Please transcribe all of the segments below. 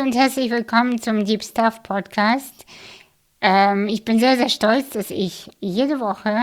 und herzlich willkommen zum Deep Stuff Podcast. Ich bin sehr, sehr stolz, dass ich jede Woche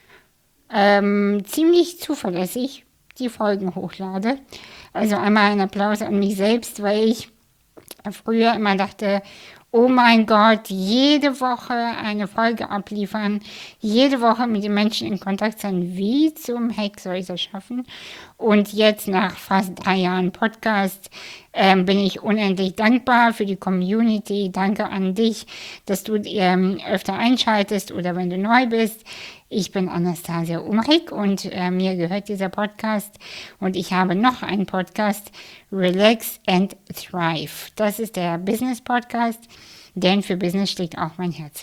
ziemlich zuverlässig die Folgen hochlade. Also einmal ein Applaus an mich selbst, weil ich früher immer dachte, oh mein Gott, jede Woche eine Folge abliefern, jede Woche mit den Menschen in Kontakt sein, wie zum Heck soll ich das schaffen? Und jetzt nach fast 3 Jahren Podcast bin ich unendlich dankbar für die Community. Danke an dich, dass du öfter einschaltest oder wenn du neu bist. Ich bin Anastasia Umrig und mir gehört dieser Podcast und ich habe noch einen Podcast, Relax and Thrive. Das ist der Business Podcast, denn für Business schlägt auch mein Herz.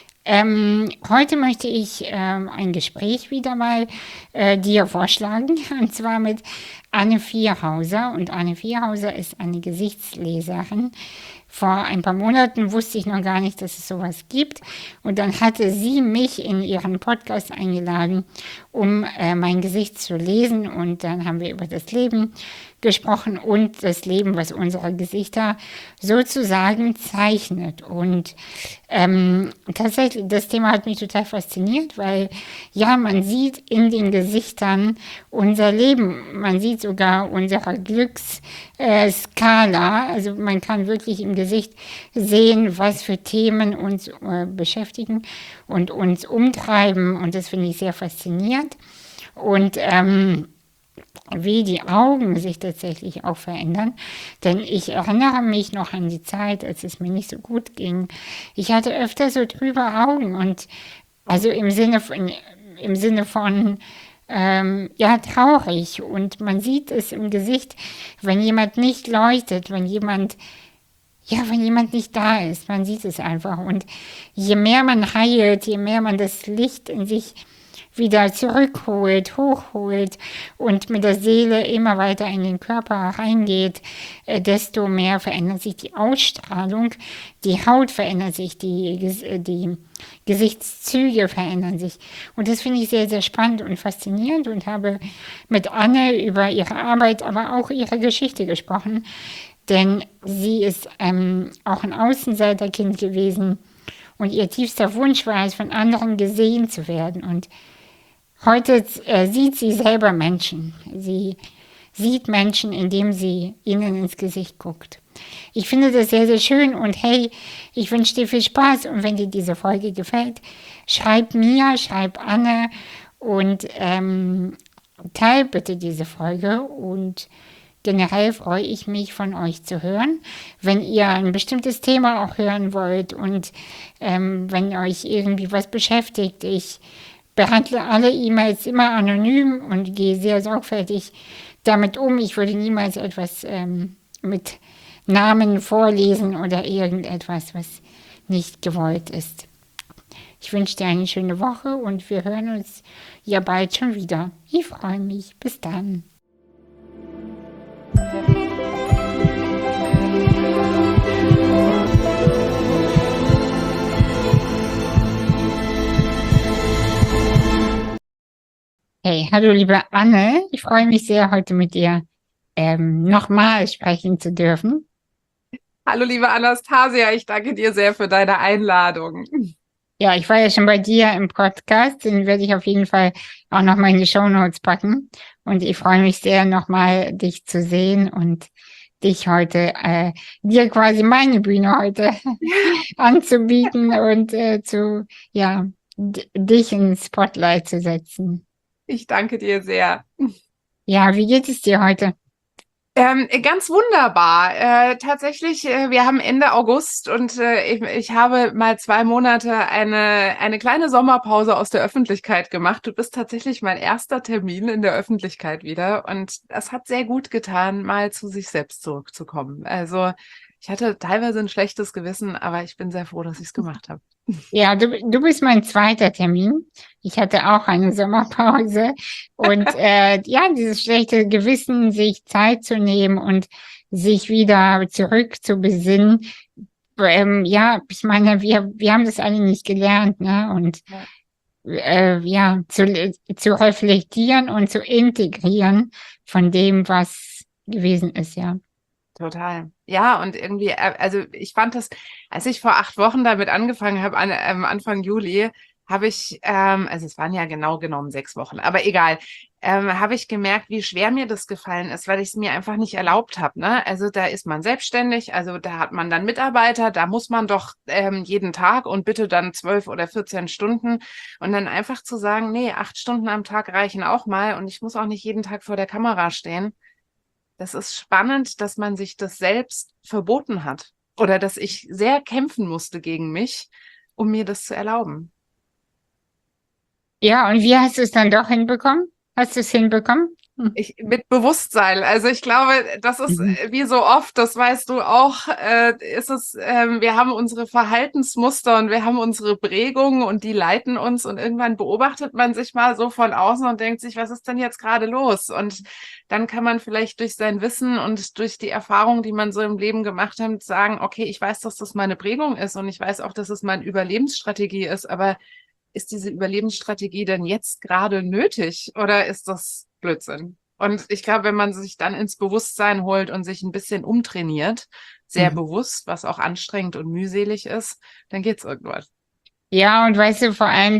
Heute möchte ich ein Gespräch wieder mal dir vorschlagen, und zwar mit Anne Vierhauser. Und Anne Vierhauser ist eine Gesichtsleserin. Vor ein paar Monaten wusste ich noch gar nicht, dass es sowas gibt. Und dann hatte sie mich in ihren Podcast eingeladen, um mein Gesicht zu lesen. Und dann haben wir über das Leben gesprochen und das Leben, was unsere Gesichter sozusagen zeichnet. Und tatsächlich, das Thema hat mich total fasziniert, weil ja, man sieht in den Gesichtern unser Leben. Man sieht sogar unsere Glücksskala. Also man kann wirklich im Gesicht sehen, was für Themen uns beschäftigen und uns umtreiben. Und das finde ich sehr faszinierend. Und wie die Augen sich tatsächlich auch verändern. Denn ich erinnere mich noch an die Zeit, als es mir nicht so gut ging. Ich hatte öfter so trübe Augen und also im Sinne von ja, traurig. Und man sieht es im Gesicht, wenn jemand nicht leuchtet, wenn jemand nicht da ist. Man sieht es einfach. Und je mehr man heilt, je mehr man das Licht in sich wieder zurückholt, hochholt und mit der Seele immer weiter in den Körper reingeht, desto mehr verändert sich die Ausstrahlung, die Haut verändert sich, die Gesichtszüge verändern sich. Und das finde ich sehr, sehr spannend und faszinierend und habe mit Anne über ihre Arbeit, aber auch ihre Geschichte gesprochen, denn sie ist auch ein Außenseiterkind gewesen und ihr tiefster Wunsch war es, von anderen gesehen zu werden. Und heute sieht sie selber Menschen. Sie sieht Menschen, indem sie ihnen ins Gesicht guckt. Ich finde das sehr, sehr schön und hey, ich wünsche dir viel Spaß und wenn dir diese Folge gefällt, schreib mir, schreib Anne und teil bitte diese Folge und generell freue ich mich, von euch zu hören. Wenn ihr ein bestimmtes Thema auch hören wollt und wenn euch irgendwie was beschäftigt, ich behandle alle E-Mails immer anonym und gehe sehr sorgfältig damit um. Ich würde niemals etwas mit Namen vorlesen oder irgendetwas, was nicht gewollt ist. Ich wünsche dir eine schöne Woche und wir hören uns ja bald schon wieder. Ich freue mich. Bis dann. Hey, hallo liebe Anne, ich freue mich sehr, heute mit dir nochmal sprechen zu dürfen. Hallo, liebe Anastasia, ich danke dir sehr für deine Einladung. Ja, ich war ja schon bei dir im Podcast, den werde ich auf jeden Fall auch nochmal in die Shownotes packen. Und ich freue mich sehr, nochmal dich zu sehen und dich heute, dir quasi meine Bühne heute anzubieten und dich ins Spotlight zu setzen. Ich danke dir sehr. Ja, wie geht es dir heute? Ganz wunderbar. Tatsächlich, wir haben Ende August und ich habe mal 2 Monate eine kleine Sommerpause aus der Öffentlichkeit gemacht. Du bist tatsächlich mein erster Termin in der Öffentlichkeit wieder und das hat sehr gut getan, mal zu sich selbst zurückzukommen. Also ich hatte teilweise ein schlechtes Gewissen, aber ich bin sehr froh, dass ich es gemacht habe. Ja, du bist mein zweiter Termin. Ich hatte auch eine Sommerpause und ja, dieses schlechte Gewissen, sich Zeit zu nehmen und sich wieder zurück zu besinnen. Ja, ich meine, wir haben das alle nicht gelernt, ne? Und ja, zu reflektieren und zu integrieren von dem, was gewesen ist, ja. Total. Ja, und irgendwie, also ich fand das, als ich vor 8 Wochen damit angefangen habe, Anfang Juli, habe ich, also es waren ja genau genommen 6 Wochen, aber egal, habe ich gemerkt, wie schwer mir das gefallen ist, weil ich es mir einfach nicht erlaubt habe, ne? Also da ist man selbstständig, also da hat man dann Mitarbeiter, da muss man doch jeden Tag und bitte dann 12 oder 14 Stunden und dann einfach zu sagen, nee, 8 Stunden am Tag reichen auch mal und ich muss auch nicht jeden Tag vor der Kamera stehen. Das ist spannend, dass man sich das selbst verboten hat oder dass ich sehr kämpfen musste gegen mich, um mir das zu erlauben. Ja, und wie hast du es dann doch hinbekommen? Hast du es hinbekommen? Hm. Mit Bewusstsein. Also ich glaube, das ist Mhm. wie so oft, das weißt du auch, ist es, wir haben unsere Verhaltensmuster und wir haben unsere Prägungen und die leiten uns und irgendwann beobachtet man sich mal so von außen und denkt sich, was ist denn jetzt gerade los? Und dann kann man vielleicht durch sein Wissen und durch die Erfahrung, die man so im Leben gemacht hat, sagen, okay, ich weiß, dass das meine Prägung ist und ich weiß auch, dass es meine Überlebensstrategie ist, aber ist diese Überlebensstrategie denn jetzt gerade nötig oder ist das Blödsinn? Und ich glaube, wenn man sich dann ins Bewusstsein holt und sich ein bisschen umtrainiert, sehr Mhm. bewusst, was auch anstrengend und mühselig ist, dann geht's irgendwann. Ja, und weißt du, vor allem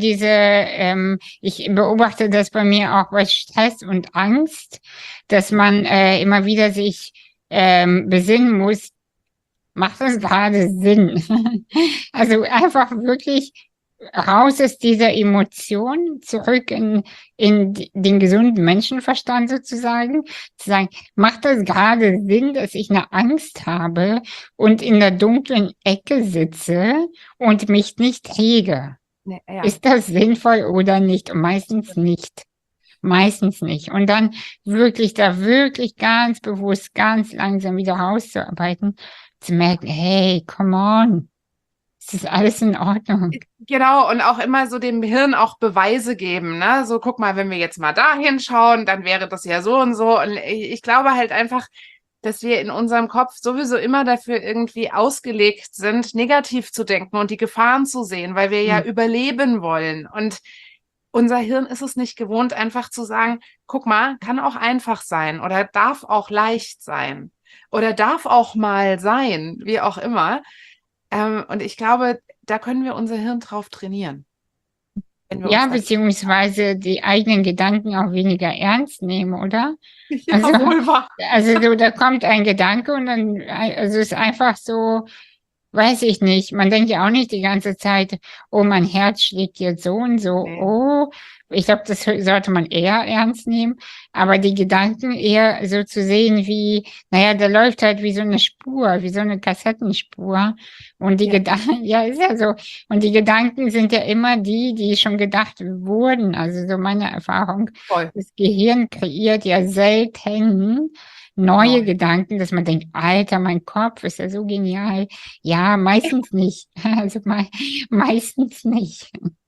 ich beobachte das bei mir auch bei Stress und Angst, dass man immer wieder sich besinnen muss, macht das gerade Sinn? Also einfach wirklich raus aus dieser Emotion, zurück in den gesunden Menschenverstand sozusagen, zu sagen, macht das gerade Sinn, dass ich eine Angst habe und in der dunklen Ecke sitze und mich nicht rege? Nee, ja. Ist das sinnvoll oder nicht? Und meistens nicht. Meistens nicht. Und dann wirklich da wirklich ganz bewusst, ganz langsam wieder rauszuarbeiten, zu merken, hey, come on, es ist alles in Ordnung. Genau, und auch immer so dem Hirn auch Beweise geben, ne? So, guck mal, wenn wir jetzt mal da hinschauen, dann wäre das ja so und so. Und ich glaube halt einfach, dass wir in unserem Kopf sowieso immer dafür irgendwie ausgelegt sind, negativ zu denken und die Gefahren zu sehen, weil wir ja Hm. überleben wollen. Und unser Hirn ist es nicht gewohnt, einfach zu sagen, guck mal, kann auch einfach sein oder darf auch leicht sein oder darf auch mal sein, wie auch immer. Und ich glaube, da können wir unser Hirn drauf trainieren, wenn wir Ja, uns da. beziehungsweise die eigenen Gedanken auch weniger ernst nehmen, oder? Also, Ja, wohl wahr. also so, da kommt ein Gedanke und dann, also es ist einfach so, weiß ich nicht. Man denkt ja auch nicht die ganze Zeit, oh, mein Herz schlägt jetzt so und so. Nee, Oh, ich glaube, das sollte man eher ernst nehmen. Aber die Gedanken eher so zu sehen wie, naja, da läuft halt wie so eine Spur, wie so eine Kassettenspur. Und die ja, Gedanken, ja, ist ja so. Und die Gedanken sind ja immer die, die schon gedacht wurden. Also so meine Erfahrung. voll. Das Gehirn kreiert ja selten neue Neu. Gedanken, dass man denkt, Alter, mein Kopf ist ja so genial. Ja, meistens nicht. Also meistens nicht.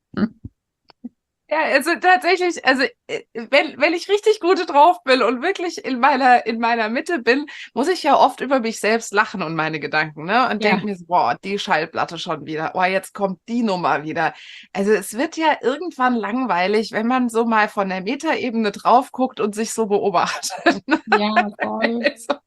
Ja, also tatsächlich, also wenn ich richtig gut drauf bin und wirklich in meiner Mitte bin, muss ich ja oft über mich selbst lachen und meine Gedanken, ne? Und denke Ja, mir so, boah, die Schallplatte schon wieder, oh, jetzt kommt die Nummer wieder. Also es wird ja irgendwann langweilig, wenn man so mal von der Metaebene drauf guckt und sich so beobachtet. ja, voll. Also,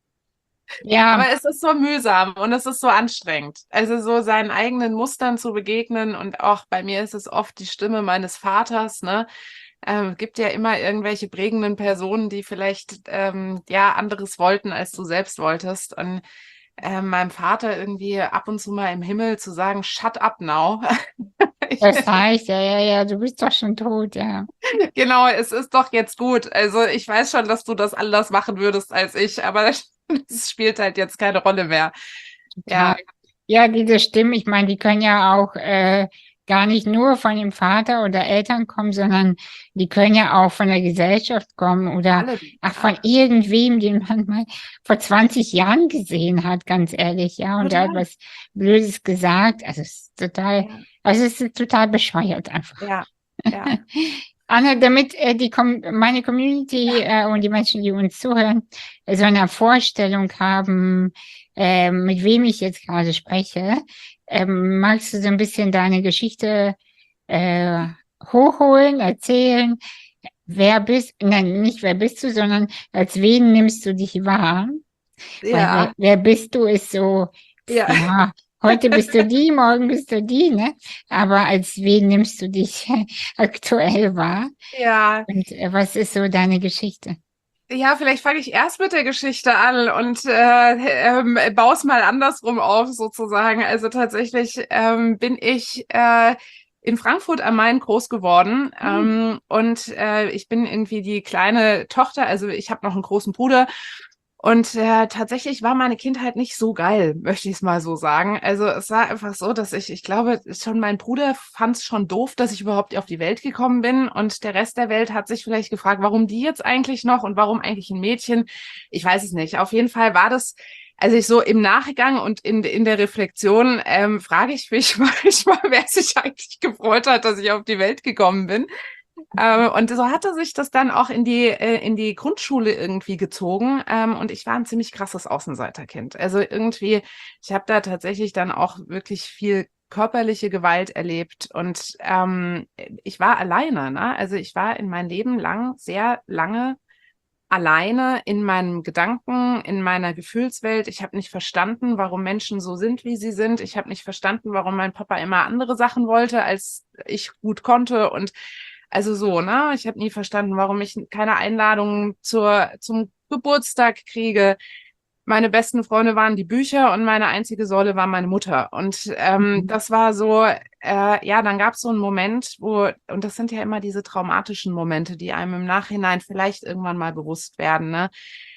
Ja, aber es ist so mühsam und es ist so anstrengend. Also so seinen eigenen Mustern zu begegnen und auch bei mir ist es oft die Stimme meines Vaters, ne? Gibt ja immer irgendwelche prägenden Personen, die vielleicht ja anderes wollten, als du selbst wolltest. Und meinem Vater irgendwie ab und zu mal im Himmel zu sagen, shut up now. Ich, das heißt, ja, ja, ja, du bist doch schon tot, ja. genau, es ist doch jetzt gut. Also ich weiß schon, dass du das anders machen würdest als ich, aber das spielt halt jetzt keine Rolle mehr. Total. Ja, Ja, diese Stimmen, ich meine, die können ja auch gar nicht nur von dem Vater oder Eltern kommen, sondern die können ja auch von der Gesellschaft kommen oder alle. ach, Ja, von irgendwem, den man mal vor 20 Jahren gesehen hat, ganz ehrlich, ja, und der hat total. was Blödes gesagt. Also es ist total, Ja, also es ist total bescheuert einfach. ja, ja. Anna, damit meine Community und die Menschen, die uns zuhören, so eine Vorstellung haben, mit wem ich jetzt gerade spreche, magst du so ein bisschen deine Geschichte äh, hochholen, erzählen? Wer bist, nein, nicht wer bist du, sondern als wen nimmst du dich wahr? Weil Ja, wer bist du ist so, ja, ja, heute bist du die, morgen bist du die, ne? Aber als wen nimmst du dich aktuell wahr? ja. Und was ist so deine Geschichte? Ja, vielleicht fange ich erst mit der Geschichte an und baue es mal andersrum auf, sozusagen. Also tatsächlich bin ich in Frankfurt am Main groß geworden Hm. und ich bin irgendwie die kleine Tochter, also ich habe noch einen großen Bruder. Und tatsächlich war meine Kindheit nicht so geil, möchte ich es mal so sagen. Also es war einfach so, dass ich glaube, schon mein Bruder fand es schon doof, dass ich überhaupt auf die Welt gekommen bin. Und der Rest der Welt hat sich vielleicht gefragt, warum die jetzt eigentlich noch und warum eigentlich ein Mädchen? Ich weiß es nicht. Auf jeden Fall war das, also ich so im Nachgang und in der Reflexion frage ich mich manchmal, wer sich eigentlich gefreut hat, dass ich auf die Welt gekommen bin. Und so hatte sich das dann auch in die Grundschule irgendwie gezogen. Und ich war ein ziemlich krasses Außenseiterkind. Also irgendwie, ich habe da tatsächlich dann auch wirklich viel körperliche Gewalt erlebt. Und ich war alleine, ne? Also ich war in mein Leben lang, sehr lange alleine in meinen Gedanken, in meiner Gefühlswelt. Ich habe nicht verstanden, warum Menschen so sind, wie sie sind. Ich habe nicht verstanden, warum mein Papa immer andere Sachen wollte, als ich gut konnte. Und also so, ne? Ich habe nie verstanden, warum ich keine Einladungen zum Geburtstag kriege. Meine besten Freunde waren die Bücher und meine einzige Säule war meine Mutter. Und Mhm. das war so, ja, dann gab es so einen Moment, und das sind ja immer diese traumatischen Momente, die einem im Nachhinein vielleicht irgendwann mal bewusst werden, ne?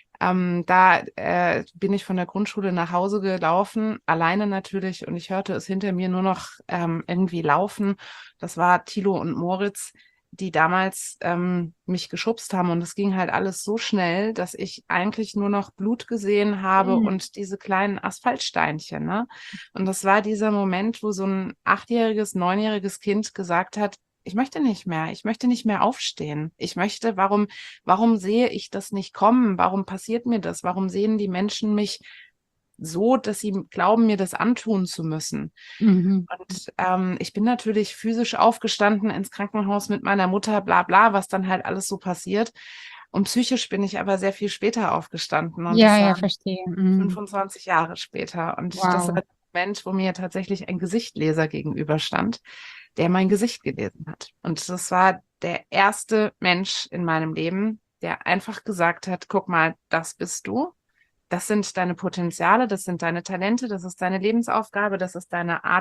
Da bin ich von der Grundschule nach Hause gelaufen, alleine natürlich, und ich hörte es hinter mir nur noch irgendwie laufen. Das war Thilo und Moritz, die damals mich geschubst haben. Und es ging halt alles so schnell, dass ich eigentlich nur noch Blut gesehen habe Mhm. und diese kleinen Asphaltsteinchen, ne? Und das war dieser Moment, wo so ein 8-jähriges, 9-jähriges Kind gesagt hat, ich möchte nicht mehr aufstehen. Warum sehe ich das nicht kommen? Warum passiert mir das? Warum sehen die Menschen mich so, dass sie glauben, mir das antun zu müssen? Mhm. Und ich bin natürlich physisch aufgestanden ins Krankenhaus mit meiner Mutter, bla bla, was dann halt alles so passiert. Und psychisch bin ich aber sehr viel später aufgestanden und Ja, das ja, waren verstehe. Mhm. 25 Jahre später. Und das war Wow. der Moment, wo mir tatsächlich ein Gesichtleser gegenüberstand, der mein Gesicht gelesen hat. Und das war der erste Mensch in meinem Leben, der einfach gesagt hat, guck mal, das bist du. Das sind deine Potenziale, das sind deine Talente, das ist deine Lebensaufgabe, das ist deine Art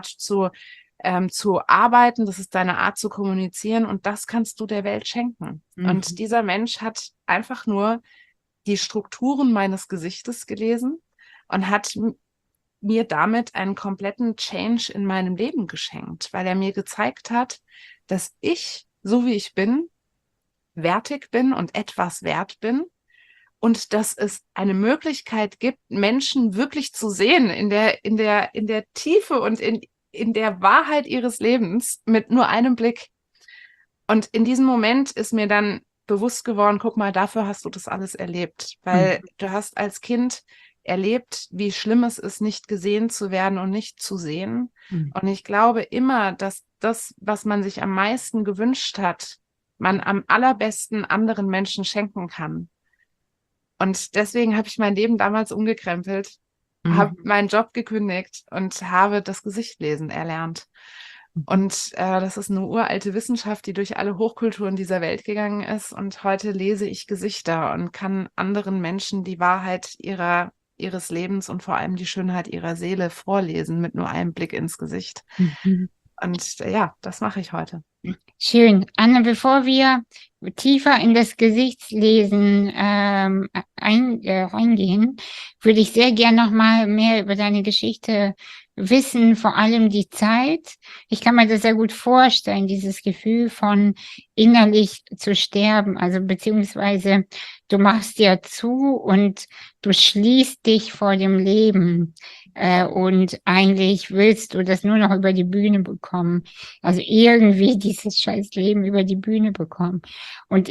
zu arbeiten, das ist deine Art zu kommunizieren und das kannst du der Welt schenken. Und Mhm. dieser Mensch hat einfach nur die Strukturen meines Gesichtes gelesen und hat mir damit einen kompletten Change in meinem Leben geschenkt, weil er mir gezeigt hat, dass ich, so wie ich bin, wertig bin und etwas wert bin und dass es eine Möglichkeit gibt, Menschen wirklich zu sehen in der Tiefe und in der Wahrheit ihres Lebens mit nur einem Blick. Und in diesem Moment ist mir dann bewusst geworden, guck mal, dafür hast du das alles erlebt, weil Mhm. du hast als Kind erlebt, wie schlimm es ist, nicht gesehen zu werden und nicht zu sehen. Mhm. Und ich glaube immer, dass das, was man sich am meisten gewünscht hat, man am allerbesten anderen Menschen schenken kann. Und deswegen habe ich mein Leben damals umgekrempelt, habe Mhm. meinen Job gekündigt und habe das Gesichtlesen erlernt. Mhm. Und das ist eine uralte Wissenschaft, die durch alle Hochkulturen dieser Welt gegangen ist. Und heute lese ich Gesichter und kann anderen Menschen die Wahrheit ihres Lebens und vor allem die Schönheit ihrer Seele vorlesen mit nur einem Blick ins Gesicht. Mhm. Und ja, das mache ich heute. Schön. Anne, bevor wir tiefer in das Gesichtslesen reingehen, würde ich sehr gern noch mal mehr über deine Geschichte wissen, vor allem die Zeit. Ich kann mir das sehr gut vorstellen, dieses Gefühl von innerlich zu sterben, also beziehungsweise du machst ja zu und du schließt dich vor dem Leben. Und eigentlich willst du das nur noch über die Bühne bekommen. Also irgendwie dieses scheiß Leben über die Bühne bekommen. Und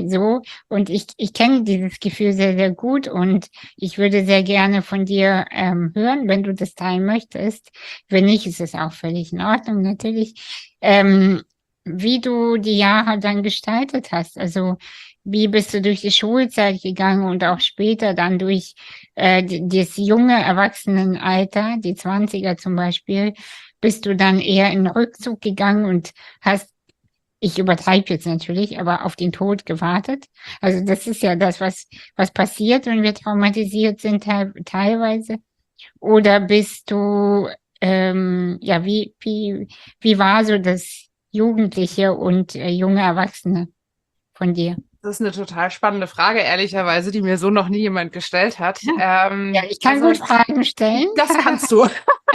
ich kenne dieses Gefühl sehr, sehr gut und ich würde sehr gerne von dir hören, wenn du das teilen möchtest. Wenn nicht, ist es auch völlig in Ordnung, natürlich. Ähm, Wie du die Jahre dann gestaltet hast. Also wie bist du durch die Schulzeit gegangen und auch später dann durch das junge Erwachsenenalter, die Zwanziger zum Beispiel, bist du dann eher in Rückzug gegangen und hast, ich übertreibe jetzt natürlich, aber auf den Tod gewartet? Also das ist ja das, was passiert, wenn wir traumatisiert sind teilweise. Oder bist du, ja, wie war so das Jugendliche und junge Erwachsene von dir? Das ist eine total spannende Frage, ehrlicherweise, die mir so noch nie jemand gestellt hat. Ja, ich kann Also gut Fragen stellen. das kannst du.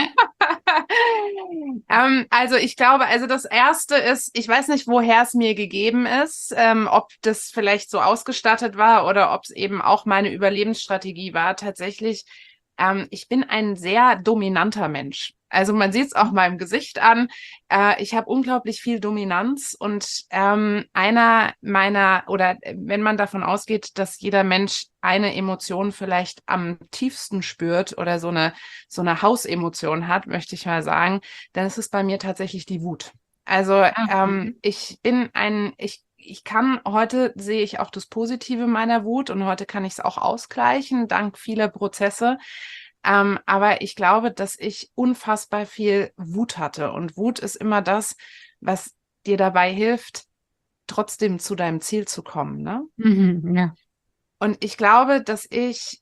Also ich glaube, also das Erste ist, ich weiß nicht, woher es mir gegeben ist, ob das vielleicht so ausgestattet war oder ob es eben auch meine Überlebensstrategie war. Tatsächlich, ich bin ein sehr dominanter Mensch. Also man sieht es auch meinem Gesicht an. Ich habe unglaublich viel Dominanz und einer meiner, oder wenn man davon ausgeht, dass jeder Mensch eine Emotion vielleicht am tiefsten spürt oder so eine Hausemotion hat, möchte ich mal sagen, dann ist es bei mir tatsächlich die Wut. Also ich kann, heute sehe ich auch das Positive meiner Wut und heute kann ich es auch ausgleichen, dank vieler Prozesse. Aber ich glaube, dass ich unfassbar viel Wut hatte. Und Wut ist immer das, was dir dabei hilft, trotzdem zu deinem Ziel zu kommen, ne? Ja. Und ich glaube, dass ich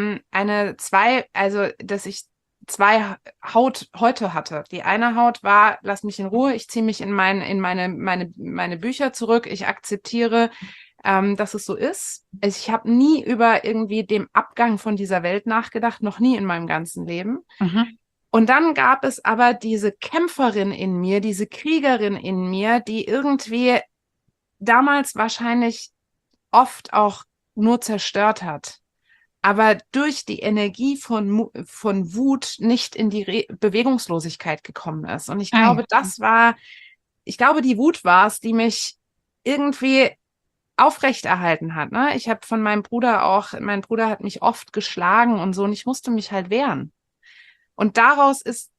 dass ich zwei Häute hatte. Die eine Haut war, lass mich in Ruhe, ich ziehe mich in meine Bücher zurück, ich akzeptiere, dass es so ist. Also ich habe nie über irgendwie dem Abgang von dieser Welt nachgedacht, noch nie in meinem ganzen Leben. Mhm. Und dann gab es aber diese Kämpferin in mir, diese Kriegerin in mir, die irgendwie damals wahrscheinlich oft auch nur zerstört hat, aber durch die Energie von Wut nicht in die Bewegungslosigkeit gekommen ist. Und ich Ah, glaube, ja. ich glaube, die Wut war es, die mich irgendwie aufrechterhalten hat. Ne? Ich habe von meinem Bruder auch, mein Bruder hat mich oft geschlagen und so, und ich musste mich halt wehren. Und daraus ist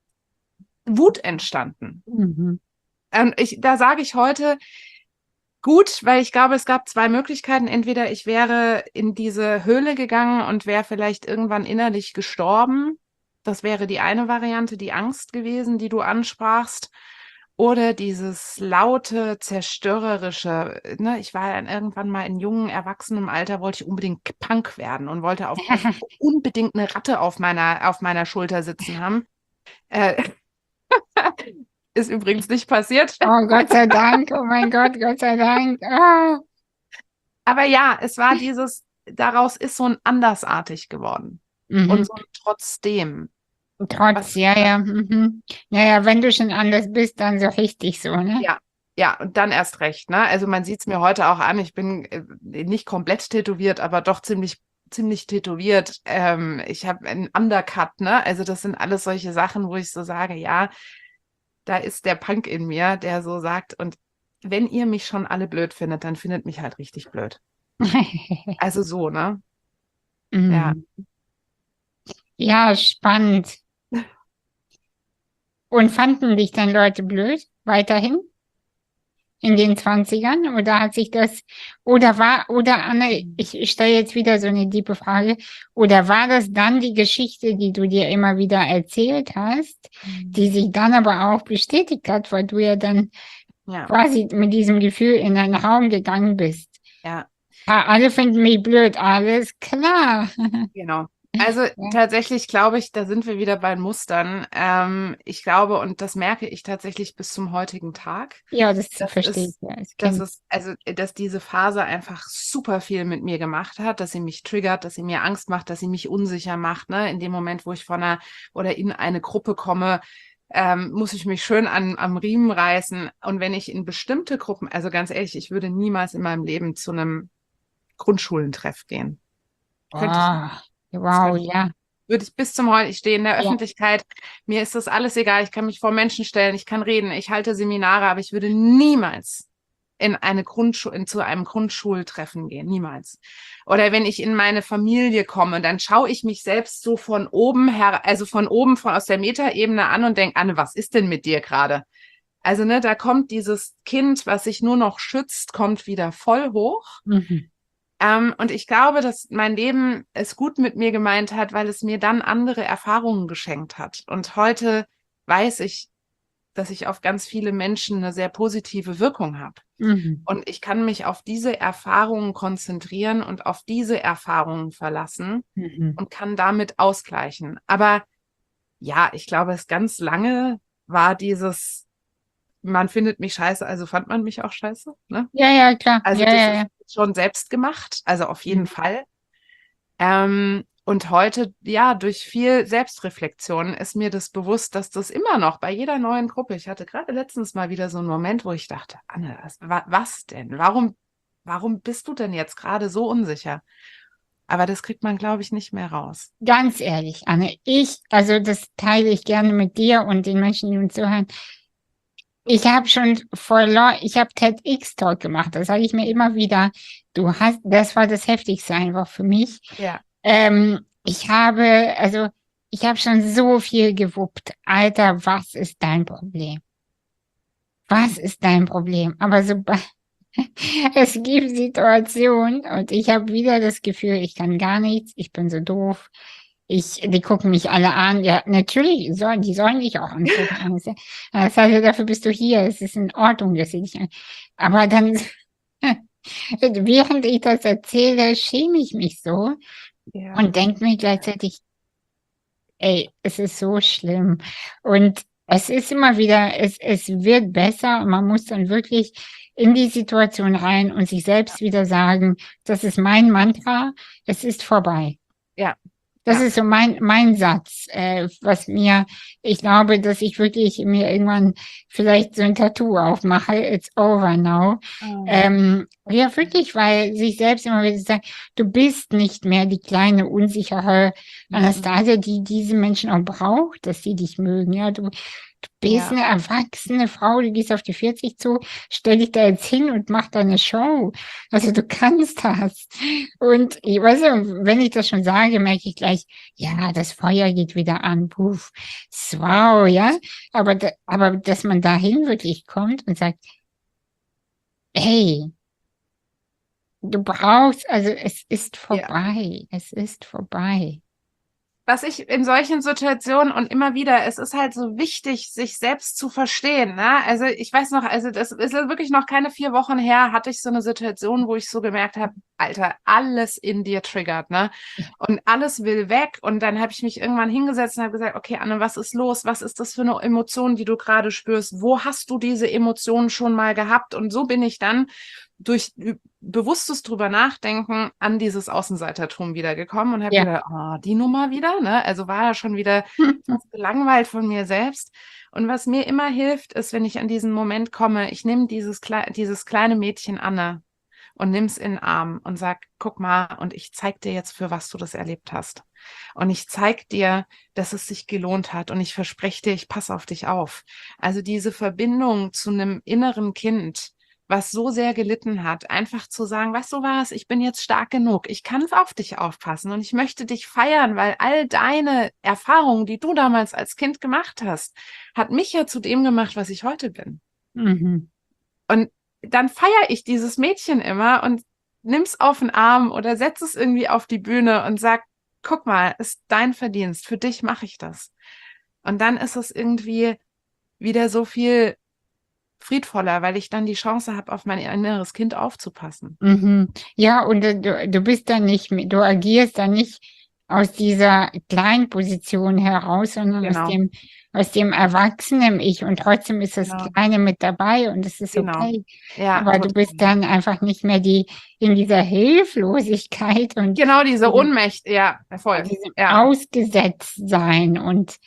Wut entstanden. Mhm. Da sage ich heute, gut, weil ich glaube, es gab zwei Möglichkeiten. Entweder ich wäre in diese Höhle gegangen und wäre vielleicht irgendwann innerlich gestorben. Das wäre die eine Variante, die Angst gewesen, die du ansprachst. Oder dieses laute, zerstörerische, ne? Ich war dann irgendwann mal in jungen, erwachsenem Alter, wollte ich unbedingt Punk werden und wollte unbedingt eine Ratte auf meiner Schulter sitzen haben. Äh, ist übrigens nicht passiert. Oh Gott sei Dank, oh mein Gott, Gott sei Dank. Ah. Aber ja, daraus ist so ein andersartig geworden. Und Mhm. so ein trotzdem. Trotz, Was, ja, ja. Mhm. Naja, wenn du schon anders bist, dann so richtig so, ne? ja, ja, und dann erst recht, ne? Also man sieht es mir heute auch an, ich bin nicht komplett tätowiert, aber doch ziemlich tätowiert. Ich habe einen Undercut, ne? Also das sind alles solche Sachen, wo ich so sage, ja, da ist der Punk in mir, der so sagt, und wenn ihr mich schon alle blöd findet, dann findet mich halt richtig blöd. Also so, ne? Ja. Mhm. Ja, spannend. Und fanden dich dann Leute blöd weiterhin in den Zwanzigern? Oder hat sich das, oder Anne, ich stelle jetzt wieder so eine tiefe Frage, oder war das dann die Geschichte, die du dir immer wieder erzählt hast, die sich dann aber auch bestätigt hat, weil du ja dann Ja, quasi mit diesem Gefühl in einen Raum gegangen bist? ja. Ja, alle finden mich blöd, alles klar. Genau. Also Ja, tatsächlich glaube ich, da sind wir wieder bei Mustern. Ich glaube, und das merke ich tatsächlich bis zum heutigen Tag, ja, das das verstehe ich, ist, ja, das das kenne ich. ist, also, dass diese Phase einfach super viel mit mir gemacht hat, dass sie mich triggert, dass sie mir Angst macht, dass sie mich unsicher macht, ne? In dem Moment, wo ich oder in eine Gruppe komme, muss ich mich schön am Riemen reißen. Und wenn ich in bestimmte Gruppen, also ganz ehrlich, ich würde niemals in meinem Leben zu einem Grundschulentreff gehen. Könnte ich nicht. Oh, Das wow, könnte ich ja, würde ich bis zum Heute, ich stehe in der ja. Öffentlichkeit, mir ist das alles egal, ich kann mich vor Menschen stellen, ich kann reden, ich halte Seminare, aber ich würde niemals zu einem Grundschultreffen gehen, niemals. Oder wenn ich in meine Familie komme, dann schaue ich mich selbst so von oben aus der Metaebene an und denke, Anne, was ist denn mit dir gerade? Also, ne, da kommt dieses Kind, was sich nur noch schützt, kommt wieder voll hoch. Mhm. Und ich glaube, dass mein Leben es gut mit mir gemeint hat, weil es mir dann andere Erfahrungen geschenkt hat. Und heute weiß ich, dass ich auf ganz viele Menschen eine sehr positive Wirkung habe. Mhm. Und ich kann mich auf diese Erfahrungen konzentrieren und auf diese Erfahrungen verlassen Mhm. und kann damit ausgleichen. Aber ja, ich glaube, es ganz lange war dieses, man findet mich scheiße, also fand man mich auch scheiße, ne? Ja, ja, klar. Also Ja, das ja, ist ja. schon selbst gemacht, also auf jeden Mhm. Fall. Und heute, ja, durch viel Selbstreflexion ist mir das bewusst, dass das immer noch bei jeder neuen Gruppe, ich hatte gerade letztens mal wieder so einen Moment, wo ich dachte, Anne, was denn? Warum bist du denn jetzt gerade so unsicher? Aber das kriegt man, glaube ich, nicht mehr raus. Ganz ehrlich, Anne, also das teile ich gerne mit dir und den Menschen, die uns zuhören. Ich habe ich habe TEDx-Talk gemacht, das sage ich mir immer wieder. Das war das Heftigste einfach für mich. Ja, Ich habe schon so viel gewuppt. Alter, was ist dein Problem? Was ist dein Problem? Aber sobald es gibt Situationen und ich habe wieder das Gefühl, ich kann gar nichts, ich bin so doof. Die gucken mich alle an. Ja, natürlich, die sollen dich auch angucken. Das heißt, dafür bist du hier. Es ist in Ordnung, dass sie dich an. Aber dann, während ich das erzähle, schäme ich mich so ja, und denke mir gleichzeitig, ey, es ist so schlimm. Und es ist immer wieder, es wird besser. Man muss dann wirklich in die Situation rein und sich selbst wieder sagen, das ist mein Mantra, es ist vorbei. ja, Das ja. ist so mein Satz, ich glaube, dass ich wirklich mir irgendwann vielleicht so ein Tattoo aufmache, it's over now. Ähm, Ja, wirklich, weil sich selbst immer wieder sagt, du bist nicht mehr die kleine, unsichere mhm. Anastasia, die diese Menschen auch braucht, dass sie dich mögen. Ja, du bist Ja, eine erwachsene Frau, du gehst auf die 40 zu, stell dich da jetzt hin und mach deine Show. Also du kannst das. Und ich weiß ja, wenn ich das schon sage, merke ich gleich, ja, das Feuer geht wieder an. Puff. Wow, ja. Aber dass man dahin wirklich kommt und sagt, hey, also es ist ja. vorbei. Es ist vorbei. Was ich in solchen Situationen und immer wieder, es ist halt so wichtig, sich selbst zu verstehen. Ne? Also ich weiß noch, also das ist wirklich noch keine 4 Wochen her, hatte ich so eine Situation, wo ich so gemerkt habe, Alter, alles in dir triggert, ne? Und alles will weg. Und dann habe ich mich irgendwann hingesetzt und habe gesagt, okay, Anne, was ist los? Was ist das für eine Emotion, die du gerade spürst? Wo hast du diese Emotion schon mal gehabt? Und so bin ich dann durch bewusstes drüber nachdenken an dieses Außenseitertum wiedergekommen und habe Ja. gedacht, oh, die Nummer wieder, ne? Also war ja schon wieder fast gelangweilt von mir selbst. Und was mir immer hilft, ist, wenn ich an diesen Moment komme, ich nehme dieses kleine Mädchen Anne und nimm's in den Arm und sag, guck mal, und ich zeig dir jetzt, für was du das erlebt hast. Und ich zeig dir, dass es sich gelohnt hat und ich verspreche dir, ich passe auf dich auf. Also diese Verbindung zu einem inneren Kind, was so sehr gelitten hat, einfach zu sagen, weißt du was, ich bin jetzt stark genug, ich kann auf dich aufpassen und ich möchte dich feiern, weil all deine Erfahrungen, die du damals als Kind gemacht hast, hat mich ja zu dem gemacht, was ich heute bin. Mhm. Und dann feiere ich dieses Mädchen immer und nimm's auf den Arm oder setz es irgendwie auf die Bühne und sag, guck mal, ist dein Verdienst, für dich mache ich das. Und dann ist es irgendwie wieder so viel friedvoller, weil ich dann die Chance habe, auf mein inneres Kind aufzupassen. Mhm. Ja, und du bist dann nicht, du agierst dann nicht aus dieser kleinen Position heraus, sondern Genau, aus dem erwachsenen Ich. Und trotzdem ist das genau, Kleine mit dabei und es ist genau. okay. Ja, Aber du bist total. dann einfach nicht mehr in dieser Hilflosigkeit und Genau, diese diesem, Ohnmächte, ja, voll. diesem Ja, Ausgesetztsein und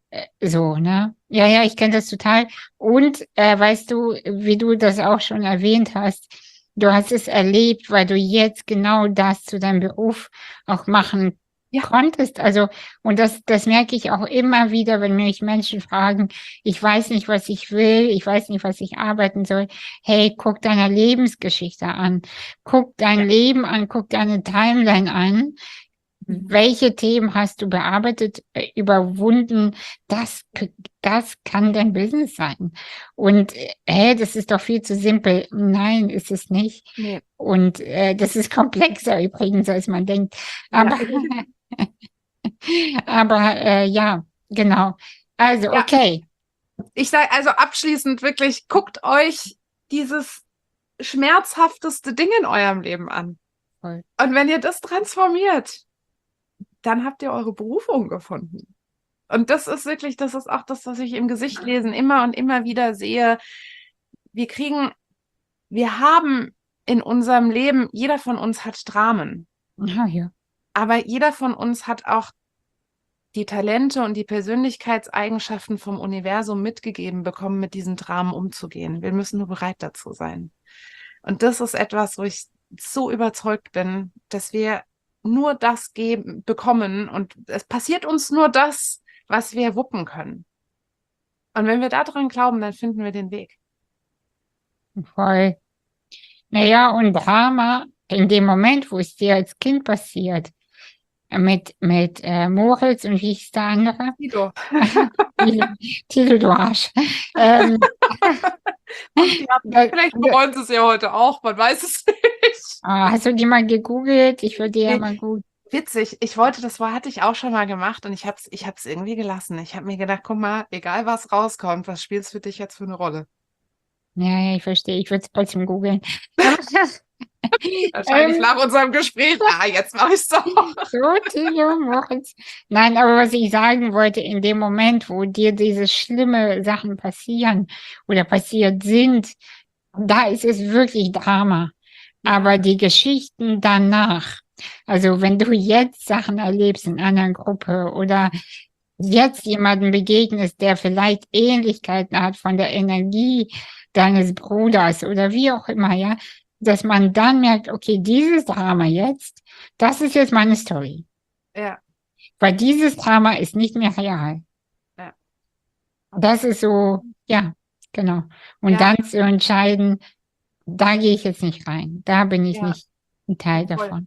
so, ne? Ja, ja, ich kenne das total. Und weißt du, wie du das auch schon erwähnt hast, du hast es erlebt, weil du jetzt genau das zu deinem Beruf auch machen ja, konntest. Also, und das merke ich auch immer wieder, wenn mich Menschen fragen, ich weiß nicht, was ich will, ich weiß nicht, was ich arbeiten soll. Hey, guck deine Lebensgeschichte an, guck dein ja, Leben an, guck deine Timeline an. welche Themen hast du bearbeitet, überwunden? Das kann dein Business sein. Und das ist doch viel zu simpel. Nein, ist es nicht. Nee. Und das ist komplexer übrigens, als man denkt. Aber, ja, genau. Also, Ja, okay. ich sage also abschließend wirklich, guckt euch dieses schmerzhafteste Ding in eurem Leben an. Voll. Und wenn ihr das transformiert, dann habt ihr eure Berufung gefunden. Und das ist wirklich, das ist auch das, was ich im Gesicht lesen immer und immer wieder sehe. Wir haben in unserem Leben, jeder von uns hat Dramen, Ja. aber jeder von uns hat auch die Talente und die Persönlichkeitseigenschaften vom Universum mitgegeben bekommen, mit diesen Dramen umzugehen. Wir müssen nur bereit dazu sein. Und das ist etwas, wo ich so überzeugt bin, dass wir nur das bekommen und es passiert uns nur das, was wir wuppen können. Und wenn wir daran glauben, dann finden wir den Weg. Voll. Naja, und Drama in dem Moment, wo es dir als Kind passiert, mit Moritz und wie hieß der andere? Tito. Tilo, du Arsch. Vielleicht bereuen sie es ja heute auch, man weiß es nicht. Hast du die mal gegoogelt? Ich würde die ja mal gut. Witzig, hatte ich auch schon mal gemacht und ich hab's irgendwie gelassen. Ich habe mir gedacht, guck mal, egal was rauskommt, was spielt's für dich jetzt für eine Rolle? Ja, ich verstehe. Ich würde es trotzdem googeln. Wahrscheinlich nach unserem Gespräch. Jetzt mache ich's doch. So, Tilo, Moritz. Nein, aber was ich sagen wollte, in dem Moment, wo dir diese schlimme Sachen passieren oder passiert sind, da ist es wirklich Drama. Aber die Geschichten danach, also wenn du jetzt Sachen erlebst in einer Gruppe oder jetzt jemanden begegnest, der vielleicht Ähnlichkeiten hat von der Energie deines Bruders oder wie auch immer, ja, dass man dann merkt, okay, dieses Drama jetzt, das ist jetzt meine Story. Ja. Weil dieses Drama ist nicht mehr real. Ja. Das ist so, ja, genau. Und dann zu entscheiden, da gehe ich jetzt nicht rein. Da bin ich nicht ein Teil davon.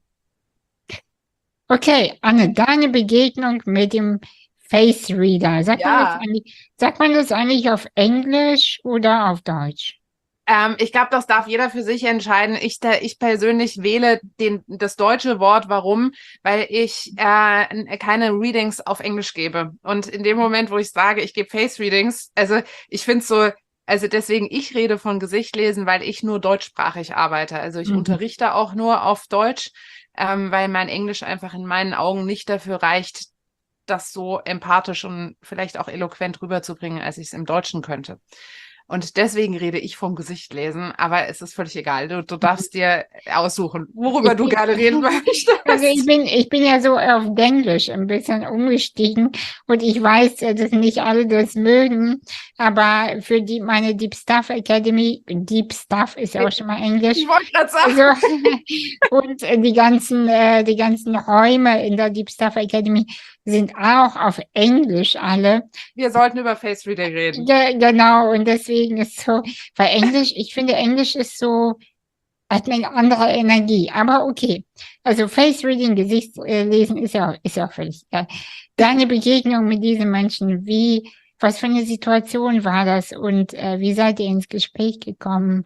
Okay, Anne, deine Begegnung mit dem Face Reader. Sagt man das eigentlich auf Englisch oder auf Deutsch? Ich glaube, das darf jeder für sich entscheiden. Ich persönlich wähle das deutsche Wort. Warum? Weil ich keine Readings auf Englisch gebe. Und in dem Moment, wo ich sage, ich gebe Face Readings, also ich finde es so, also deswegen, ich rede von Gesicht lesen, weil ich nur deutschsprachig arbeite. Also ich unterrichte auch nur auf Deutsch, weil mein Englisch einfach in meinen Augen nicht dafür reicht, das so empathisch und vielleicht auch eloquent rüberzubringen, als ich es im Deutschen könnte. Und deswegen rede ich vom Gesicht lesen, aber es ist völlig egal. Du darfst dir aussuchen, worüber du gerne reden möchtest. Also ich bin ja so auf Englisch ein bisschen umgestiegen und ich weiß, dass nicht alle das mögen, aber für meine Deep Stuff Academy, Deep Stuff ist ja auch schon mal Englisch. Ich wollte gerade sagen. Also, und die ganzen Räume in der Deep Stuff Academy sind auch auf Englisch alle. Wir sollten über Face Reading reden. Genau, und deswegen ist so, weil ich finde Englisch ist so, hat eine andere Energie, aber okay. Also Face Reading, Gesichtslesen ist ja auch völlig egal. Deine Begegnung mit diesen Menschen, was für eine Situation war das und wie seid ihr ins Gespräch gekommen?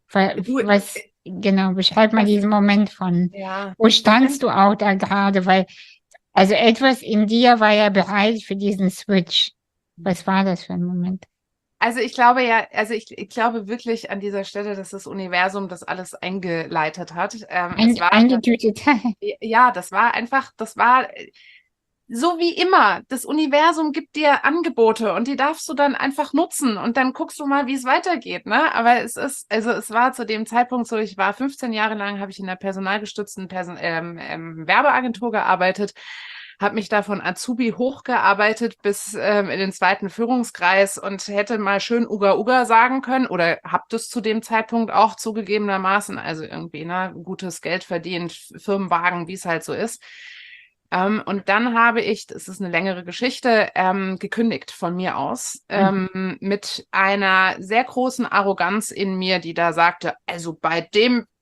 Genau, beschreib mal diesen Moment wo standst du auch da gerade, weil also etwas in dir war ja bereit für diesen Switch. Was war das für ein Moment? Also ich glaube ich glaube wirklich an dieser Stelle, dass das Universum das alles eingeleitet hat. Eingetütet. Ja, das war so wie immer. Das Universum gibt dir Angebote und die darfst du dann einfach nutzen und dann guckst du mal, wie es weitergeht, ne? Aber es war zu dem Zeitpunkt so, ich war 15 Jahre lang, habe ich in einer personalgestützten Werbeagentur gearbeitet, habe mich da von Azubi hochgearbeitet bis in den zweiten Führungskreis und hätte mal schön Uga Uga sagen können oder habe das zu dem Zeitpunkt auch zugegebenermaßen, also irgendwie, ne, gutes Geld verdient, Firmenwagen, wie es halt so ist. Und dann habe ich, das ist eine längere Geschichte, gekündigt von mir aus, mit einer sehr großen Arroganz in mir, die da sagte, also bei dem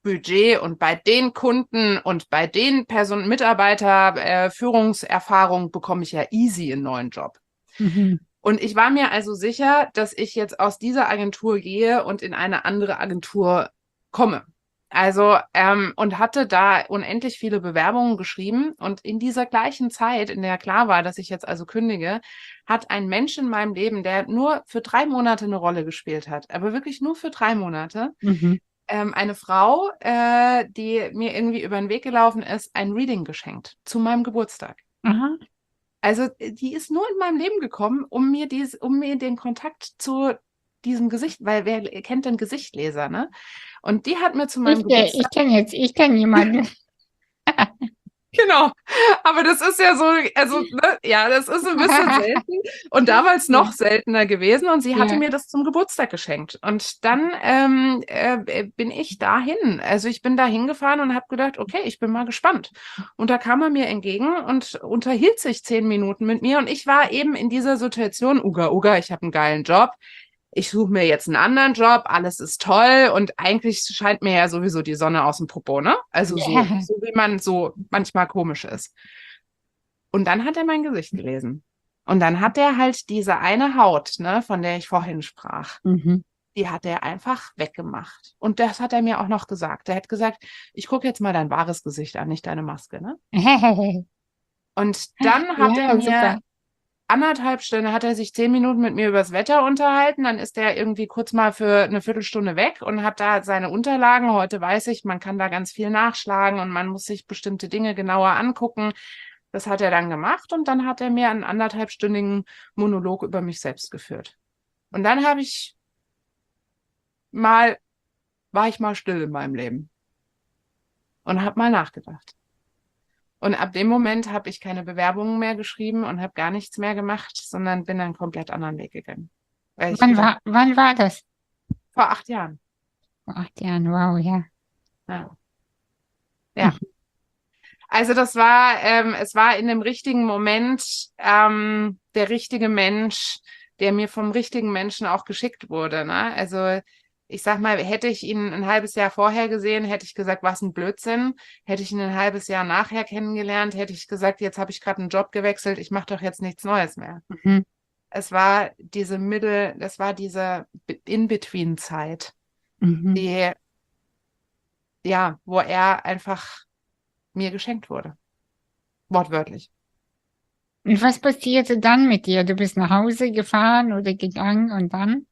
Budget und bei den Kunden und bei den Mitarbeiter, Führungserfahrung bekomme ich ja easy einen neuen Job. Mhm. Und ich war mir also sicher, dass ich jetzt aus dieser Agentur gehe und in eine andere Agentur komme. Also, und hatte da unendlich viele Bewerbungen geschrieben. Und in dieser gleichen Zeit, in der klar war, dass ich jetzt also kündige, hat ein Mensch in meinem Leben, der nur für 3 Monate eine Rolle gespielt hat, aber wirklich nur für 3 Monate, Mhm. eine Frau, die mir irgendwie über den Weg gelaufen ist, ein Reading geschenkt zu meinem Geburtstag. Aha. Also die ist nur in meinem Leben gekommen, um mir den Kontakt zu diesem Gesicht, weil wer kennt den Gesichtleser, ne? Und die hat mir zu meinem Ich Geburtstag, ich kenne jemanden. genau, aber das ist ja so, also, ne, ja, das ist ein bisschen selten und damals Ja, noch seltener gewesen und sie hatte ja. mir das zum Geburtstag geschenkt. Und dann bin ich dahin, also ich bin da hingefahren und habe gedacht, okay, ich bin mal gespannt. Und da kam er mir entgegen und unterhielt sich 10 Minuten mit mir und ich war eben in dieser Situation, Uga, Uga, ich habe einen geilen Job. Ich suche mir jetzt einen anderen Job, alles ist toll und eigentlich scheint mir ja sowieso die Sonne aus dem Popo, ne? Also Ja. so wie man so manchmal komisch ist. Und dann hat er mein Gesicht gelesen. Und dann hat er halt diese eine Haut, ne, von der ich vorhin sprach, Mhm. die hat er einfach weggemacht. Und das hat er mir auch noch gesagt. Er hat gesagt, ich gucke jetzt mal dein wahres Gesicht an, nicht deine Maske, ne? Und dann hat er Ja, mir super. 1,5 Stunden hat er sich 10 Minuten mit mir übers Wetter unterhalten. Dann ist er irgendwie kurz mal für eine Viertelstunde weg und hat da seine Unterlagen. Heute weiß ich, man kann da ganz viel nachschlagen und man muss sich bestimmte Dinge genauer angucken. Das hat er dann gemacht und dann hat er mir einen 1,5-stündigen Monolog über mich selbst geführt. Und dann mal, war ich mal still in meinem Leben und habe mal nachgedacht. Und ab dem Moment habe ich keine Bewerbungen mehr geschrieben und habe gar nichts mehr gemacht, sondern bin einen komplett anderen Weg gegangen. Weil ich gedacht, Wann war das? vor 8 Jahren. Vor 8 Jahren, wow, ja. Ja. Ja. Also es war in dem richtigen Moment der richtige Mensch, der mir vom richtigen Menschen auch geschickt wurde. Ne? Also ich sag mal, hätte ich ihn ein halbes Jahr vorher gesehen, hätte ich gesagt, was ein Blödsinn. Hätte ich ihn ein halbes Jahr nachher kennengelernt, hätte ich gesagt, jetzt habe ich gerade einen Job gewechselt, ich mache doch jetzt nichts Neues mehr. Mhm. Das war diese In-Between-Zeit, Mhm. die, ja, wo er einfach mir geschenkt wurde. Wortwörtlich. Und was passierte dann mit dir? Du bist nach Hause gefahren oder gegangen und dann?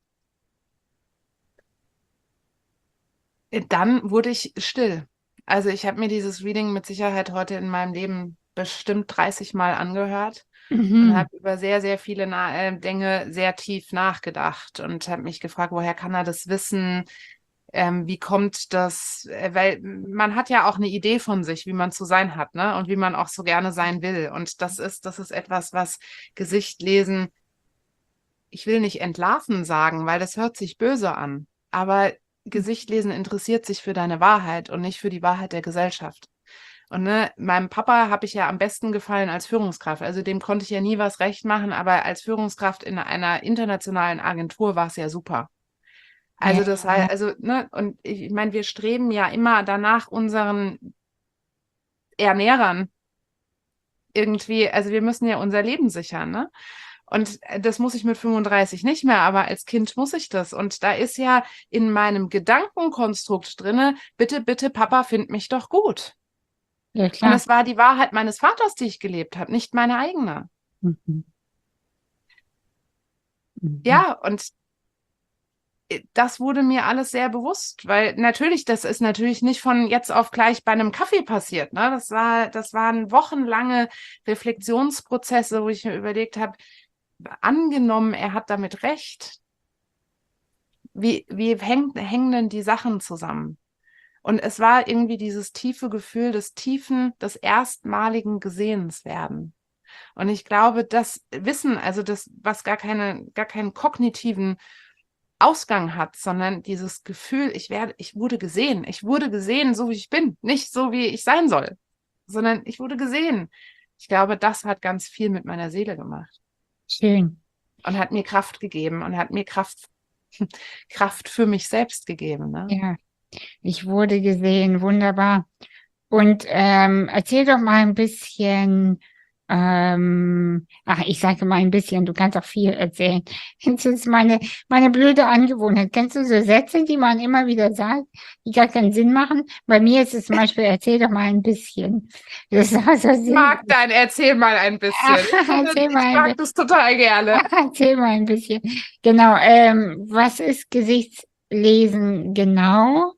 Dann wurde ich still. Also ich habe mir dieses Reading mit Sicherheit heute in meinem Leben bestimmt 30 Mal angehört und Mhm. habe über sehr, sehr viele Dinge sehr tief nachgedacht und habe mich gefragt, woher kann er das wissen? Wie kommt das? Weil man hat ja auch eine Idee von sich, wie man zu sein hat, ne? Und wie man auch so gerne sein will. Und das ist etwas, was Gesicht lesen, ich will nicht entlarven sagen, weil das hört sich böse an. Aber Gesicht lesen interessiert sich für deine Wahrheit und nicht für die Wahrheit der Gesellschaft. Und ne, meinem Papa habe ich ja am besten gefallen als Führungskraft. Also dem konnte ich ja nie was recht machen, aber als Führungskraft in einer internationalen Agentur war es ja super. Ja, Also das heißt, also, ne, und ich meine, wir streben ja immer danach, unseren Ernährern irgendwie, also wir müssen ja unser Leben sichern, ne? Und das muss ich mit 35 nicht mehr, aber als Kind muss ich das. Und da ist ja in meinem Gedankenkonstrukt drinne, bitte, bitte, Papa, find mich doch gut. ja Und klar. es war die Wahrheit meines Vaters, die ich gelebt habe, nicht meine eigene. Mhm. Mhm. Ja, und das wurde mir alles sehr bewusst, weil natürlich, das ist natürlich nicht von jetzt auf gleich bei einem Kaffee passiert. Ne? Das waren wochenlange Reflexionsprozesse, wo ich mir überlegt habe, angenommen, er hat damit recht. Wie hängen denn die Sachen zusammen? Und es war irgendwie dieses tiefe Gefühl des erstmaligen Gesehenswerden. Und ich glaube, das Wissen, also das, was gar keinen kognitiven Ausgang hat, sondern dieses Gefühl, ich wurde gesehen, so wie ich bin, nicht so wie ich sein soll, sondern ich wurde gesehen. Ich glaube, das hat ganz viel mit meiner Seele gemacht Schön. und hat mir Kraft gegeben und hat mir Kraft für mich selbst gegeben, ne? Ja. Ich wurde gesehen, wunderbar. Und erzähl doch mal ein bisschen, ich sage mal ein bisschen, du kannst auch viel erzählen. Das ist meine blöde Angewohnheit. Kennst du so Sätze, die man immer wieder sagt, die gar keinen Sinn machen? Bei mir ist es zum Beispiel, erzähl doch mal ein bisschen. Das ist also Mag dein Erzähl mal ein bisschen. erzähl mal Ich ein mag bisschen. das total gerne. Erzähl mal ein bisschen. Genau, was ist Gesichtslesen genau?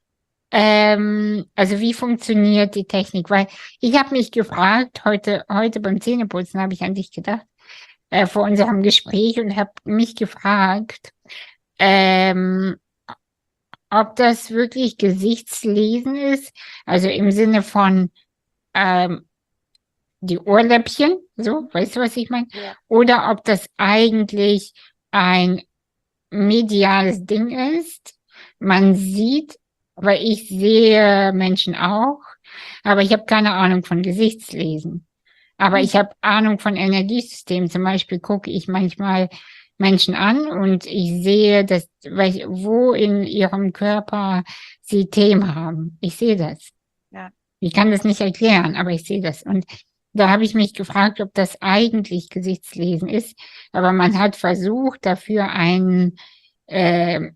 Also wie funktioniert die Technik? Weil ich habe mich gefragt, heute beim Zähneputzen habe ich an dich gedacht, vor unserem Gespräch und habe mich gefragt, ähm, ob das wirklich Gesichtslesen ist, also im Sinne von ähm, die Ohrläppchen, so, weißt du, was ich meine? Ja. Oder ob das eigentlich ein mediales Ding ist. Man sieht, weil ich sehe Menschen auch, aber ich habe keine Ahnung von Gesichtslesen. Aber ich habe Ahnung von Energiesystemen. Zum Beispiel gucke ich manchmal Menschen an und ich sehe, wo in ihrem Körper sie Themen haben. Ich sehe das. Ja. Ich kann das nicht erklären, aber ich sehe das. Und da habe ich mich gefragt, ob das eigentlich Gesichtslesen ist. Aber man hat versucht, dafür äh,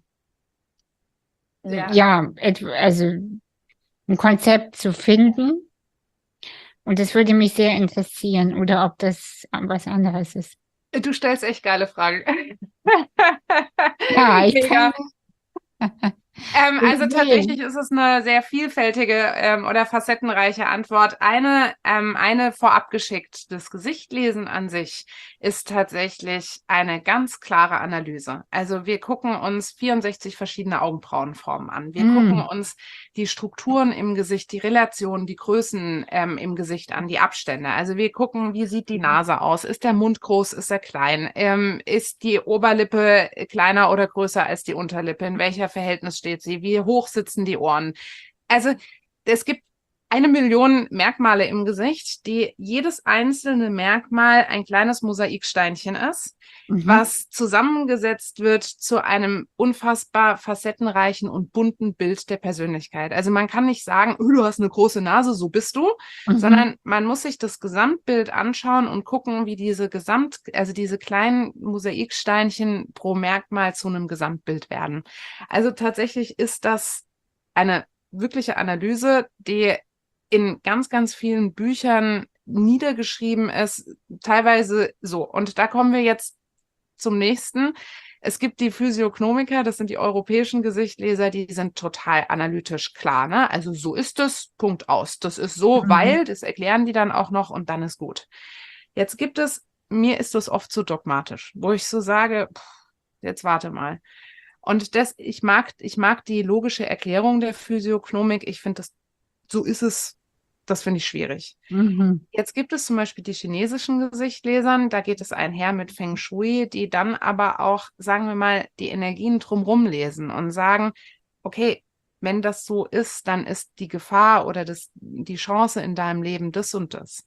Ja. also ein Konzept zu finden. Und das würde mich sehr interessieren, oder ob das was anderes ist. Du stellst echt geile Fragen. Ja, ich Mega. kann Also tatsächlich sehen. ist es eine sehr vielfältige oder facettenreiche Antwort. Eine vorab geschickt. Das Gesichtlesen an sich ist tatsächlich eine ganz klare Analyse. Also wir gucken uns 64 verschiedene Augenbrauenformen an. Wir gucken uns die Strukturen im Gesicht, die Relationen, die Größen im Gesicht an, die Abstände. Also wir gucken, wie sieht die Nase aus? Ist der Mund groß? Ist er klein? Ist die Oberlippe kleiner oder größer als die Unterlippe? In welcher Verhältnis steht sie? Wie hoch sitzen die Ohren? Also es gibt 1 Million Merkmale im Gesicht, die jedes einzelne Merkmal ein kleines Mosaiksteinchen ist, was zusammengesetzt wird zu einem unfassbar facettenreichen und bunten Bild der Persönlichkeit. Also man kann nicht sagen, du hast eine große Nase, so bist du, sondern man muss sich das Gesamtbild anschauen und gucken, wie diese diese kleinen Mosaiksteinchen pro Merkmal zu einem Gesamtbild werden. Also tatsächlich ist das eine wirkliche Analyse, die in ganz, ganz vielen Büchern niedergeschrieben ist, teilweise so. Und da kommen wir jetzt zum nächsten. Es gibt die Physiognomiker, das sind die europäischen Gesichtleser, die sind total analytisch klar, ne? Also so ist es, Punkt aus. Das ist so, weil, das erklären die dann auch noch und dann ist gut. Jetzt gibt es, mir ist das oft so dogmatisch, wo ich so sage, jetzt warte mal. Und ich mag die logische Erklärung der Physiognomik. Ich finde, so ist es. Das finde ich schwierig. Jetzt gibt es zum Beispiel die chinesischen Gesichtlesern, da geht es einher mit Feng Shui, die dann aber auch, sagen wir mal, die Energien drumherum lesen und sagen, okay, wenn das so ist, dann ist die Gefahr oder die Chance in deinem Leben das und das.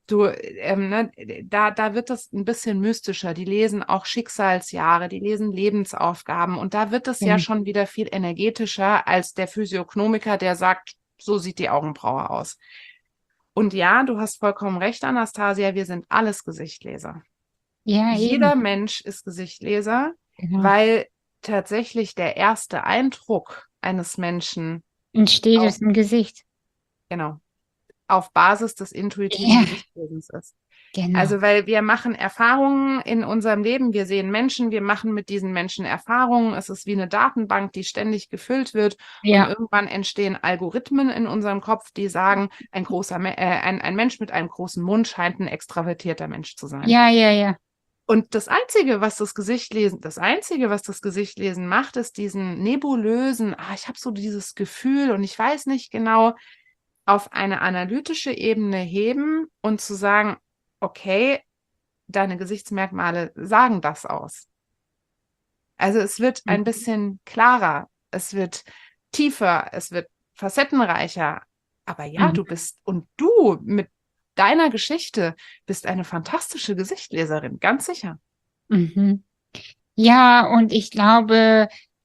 Da wird das ein bisschen mystischer. Die lesen auch Schicksalsjahre, die lesen Lebensaufgaben und da wird es ja schon wieder viel energetischer als der Physiognomiker, der sagt, so sieht die Augenbraue aus. Und ja, du hast vollkommen recht, Anastasia, wir sind alles Gesichtleser. Ja, Jeder eben. Mensch ist Gesichtleser, Genau. weil tatsächlich der erste Eindruck eines Menschen Entsteht es im Gesicht. genau, auf Basis des intuitiven Ja, Gesichtslesens ist. genau. Also, weil wir machen Erfahrungen in unserem Leben, wir sehen Menschen, wir machen mit diesen Menschen Erfahrungen. Es ist wie eine Datenbank, die ständig gefüllt wird und Ja, irgendwann entstehen Algorithmen in unserem Kopf, die sagen, ein Mensch mit einem großen Mund scheint ein extravertierter Mensch zu sein. ja. Und das Einzige, was das Gesichtlesen macht, ist diesen nebulösen, ich habe so dieses Gefühl und ich weiß nicht genau, auf eine analytische Ebene heben und zu sagen, okay, deine Gesichtsmerkmale sagen das aus. Also es wird ein bisschen klarer, es wird tiefer, es wird facettenreicher. Aber ja, du mit deiner Geschichte bist eine fantastische Gesichtleserin, ganz sicher. Ja, und ich glaube,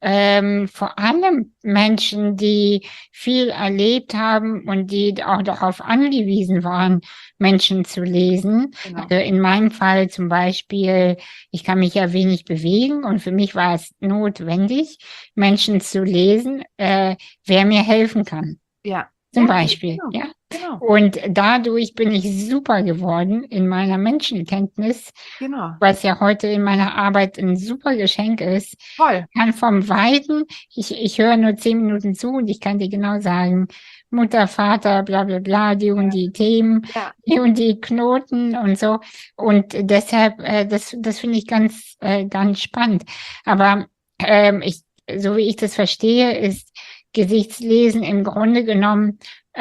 vor allem Menschen, die viel erlebt haben und die auch darauf angewiesen waren, Menschen zu lesen. Genau. Also in meinem Fall zum Beispiel, ich kann mich ja wenig bewegen und für mich war es notwendig, Menschen zu lesen, wer mir helfen kann. Ja, Zum ja, Beispiel, genau, ja. genau, Und dadurch bin ich super geworden in meiner Menschenkenntnis, genau. was ja heute in meiner Arbeit ein super Geschenk ist. Toll. Ich kann vom Weiten, ich höre nur 10 Minuten zu und ich kann dir genau sagen, Mutter, Vater, bla bla bla, die und die Themen, Ja, die und die Knoten und so. Und deshalb, das finde ich ganz spannend. Aber so wie ich das verstehe, ist Gesichtslesen im Grunde genommen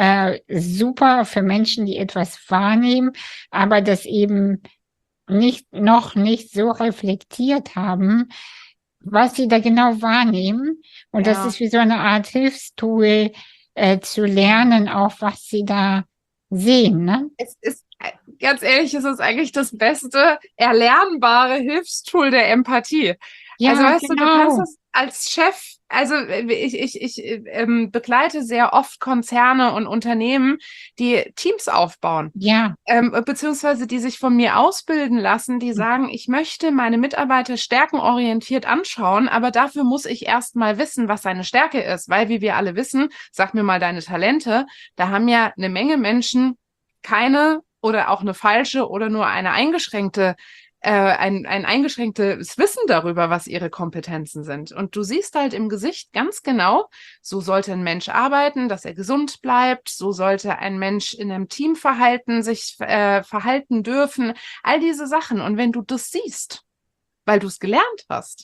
super für Menschen, die etwas wahrnehmen, aber das eben noch nicht so reflektiert haben, was sie da genau wahrnehmen. Und das ja. ist wie so eine Art Hilfstool, zu lernen, auch was sie da sehen, ne? Es ist, ganz ehrlich, es ist eigentlich das beste erlernbare Hilfstool der Empathie. Also Ja, weißt du kannst genau. das als Chef, also ich begleite sehr oft Konzerne und Unternehmen, die Teams aufbauen. Ja, Beziehungsweise die sich von mir ausbilden lassen, die sagen, ich möchte meine Mitarbeiter stärkenorientiert anschauen, aber dafür muss ich erst mal wissen, was seine Stärke ist, weil wie wir alle wissen, sag mir mal deine Talente, da haben ja eine Menge Menschen keine oder auch eine falsche oder nur eine eingeschränkte ein eingeschränktes Wissen darüber, was ihre Kompetenzen sind. Und du siehst halt im Gesicht ganz genau, so sollte ein Mensch arbeiten, dass er gesund bleibt, so sollte ein Mensch in einem Teamverhalten sich verhalten dürfen, all diese Sachen. Und wenn du das siehst, weil du es gelernt hast,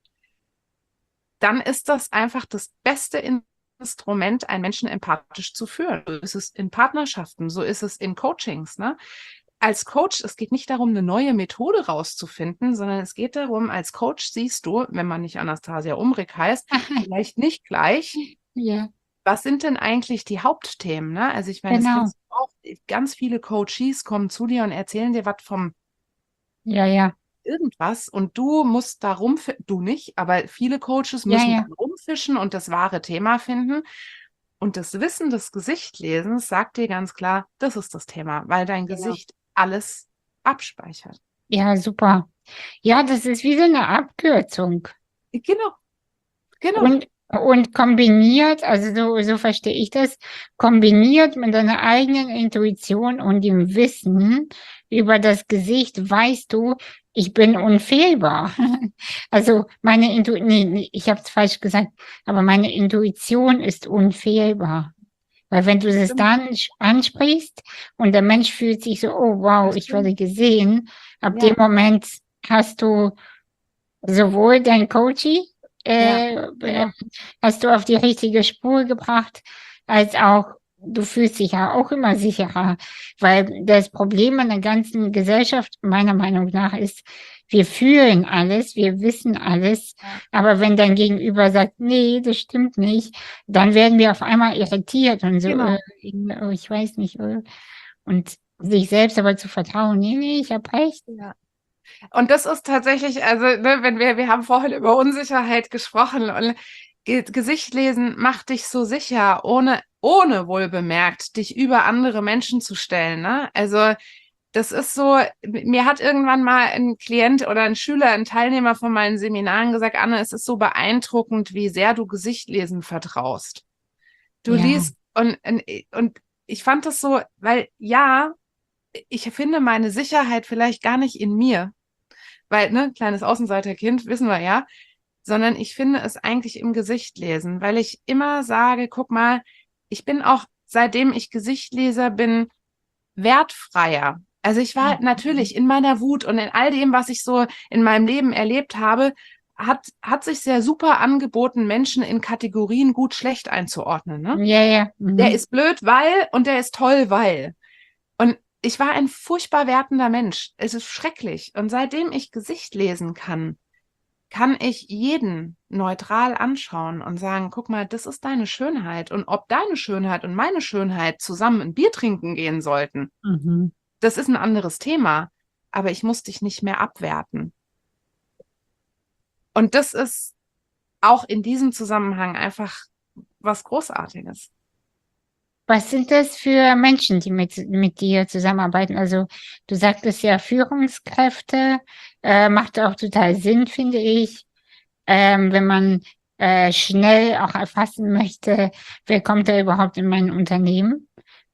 dann ist das einfach das beste Instrument, einen Menschen empathisch zu führen. So ist es in Partnerschaften, so ist es in Coachings, ne? Als Coach, es geht nicht darum, eine neue Methode rauszufinden, sondern es geht darum, als Coach siehst du, wenn man nicht Anastasia Umrig heißt, vielleicht nicht gleich, ja, was sind denn eigentlich die Hauptthemen, ne? Also ich meine, das genau. kennst du auch, ganz viele Coaches kommen zu dir und erzählen dir was vom Ja, ja, irgendwas und du musst da rumfischen, du nicht, aber viele Coaches ja, müssen ja, dann rumfischen und das wahre Thema finden. Und das Wissen des Gesichtlesens sagt dir ganz klar, das ist das Thema, weil dein genau. Gesicht alles abspeichert. Ja, super. Ja, das ist wie so eine Abkürzung. Genau, genau. Und kombiniert, also so verstehe ich das, kombiniert mit deiner eigenen Intuition und dem Wissen über das Gesicht, weißt du, ich bin unfehlbar. Also meine Intuition, nee, ich habe es falsch gesagt, aber meine Intuition ist unfehlbar. Weil wenn du es Stimmt. dann ansprichst und der Mensch fühlt sich so, oh wow, Das ich werde stimmt. gesehen, ab dem Ja, Moment hast du sowohl dein Coaching ja, äh, äh, genau. hast du auf die richtige Spur gebracht, als auch du fühlst dich ja auch immer sicherer, weil das Problem an der ganzen Gesellschaft meiner Meinung nach ist, wir fühlen alles, wir wissen alles, Ja, aber wenn dein Gegenüber sagt, nee, das stimmt nicht, dann werden wir auf einmal irritiert und so, genau. oh, ich weiß nicht, und sich selbst aber zu vertrauen, nee, nee, ich habe recht. Ja. Und das ist tatsächlich, also, ne, wenn wir haben vorhin über Unsicherheit gesprochen und Gesicht lesen macht dich so sicher, ohne wohl bemerkt, dich über andere Menschen zu stellen, ne? Also, das ist so, mir hat irgendwann mal ein Klient oder ein Schüler, ein Teilnehmer von meinen Seminaren gesagt, Anne, es ist so beeindruckend, wie sehr du Gesicht lesen vertraust. Du Ja, liest und ich fand das so, weil ja, ich finde meine Sicherheit vielleicht gar nicht in mir, weil, ne, kleines Außenseiterkind, wissen wir ja, sondern ich finde es eigentlich im Gesicht lesen, weil ich immer sage, guck mal, ich bin auch, seitdem ich Gesichtleser bin, wertfreier. Also ich war natürlich in meiner Wut und in all dem, was ich so in meinem Leben erlebt habe, hat sich sehr super angeboten, Menschen in Kategorien gut, schlecht einzuordnen, ne? ja, ja, Der mhm. ist blöd, weil und der ist toll, weil. Und ich war ein furchtbar wertender Mensch. Es ist schrecklich. Und seitdem ich Gesicht lesen kann ich jeden neutral anschauen und sagen, guck mal, das ist deine Schönheit. Und ob deine Schönheit und meine Schönheit zusammen ein Bier trinken gehen sollten, Mhm. das ist ein anderes Thema. Aber ich muss dich nicht mehr abwerten. Und das ist auch in diesem Zusammenhang einfach was Großartiges. Was sind das für Menschen, die mit dir zusammenarbeiten? Also du sagtest ja Führungskräfte, macht auch total Sinn, finde ich, wenn man schnell auch erfassen möchte, wer kommt da überhaupt in mein Unternehmen?